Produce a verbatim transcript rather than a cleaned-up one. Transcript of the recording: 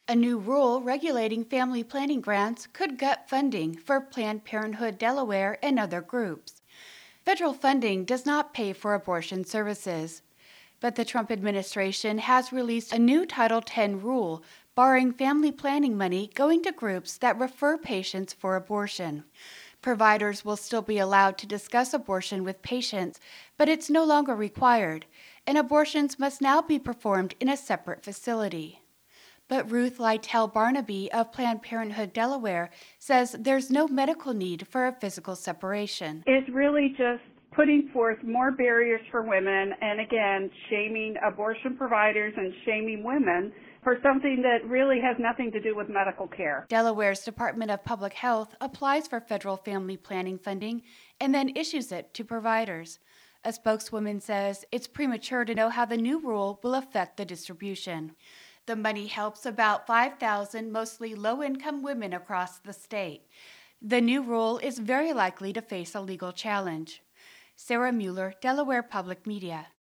A new rule regulating family planning grants could gut funding for Planned Parenthood Delaware and other groups. Federal funding does not pay for abortion services, but the Trump administration has released a new Title ten rule barring family planning money going to groups that refer patients for abortion. Providers will still be allowed to discuss abortion with patients, but it's no longer required, and abortions must now be performed in a separate facility. But Ruth Lytle Barnaby of Planned Parenthood Delaware says there's no medical need for a physical separation. It's really just putting forth more barriers for women and, again, shaming abortion providers and shaming women for something that really has nothing to do with medical care. Delaware's Department of Public Health applies for federal family planning funding and then issues it to providers. A spokeswoman says it's premature to know how the new rule will affect the distribution. The money helps about five thousand mostly low-income women across the state. The new rule is very likely to face a legal challenge. Sarah Mueller, Delaware Public Media.